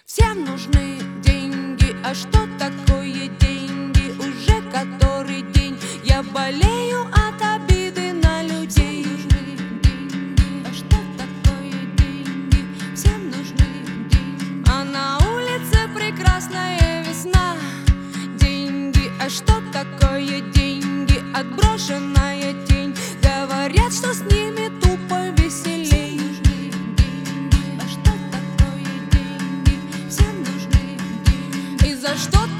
Всем нужны деньги, а что такое деньги? Уже который день я болею от обиды на людей. А что такое деньги? Всем нужны деньги. А на улице прекрасная весна. Деньги, а что такое деньги? Отброшенная тень. Говорят, что с ними тупо веселей. А что такое деньги? Всем нужны деньги. И за что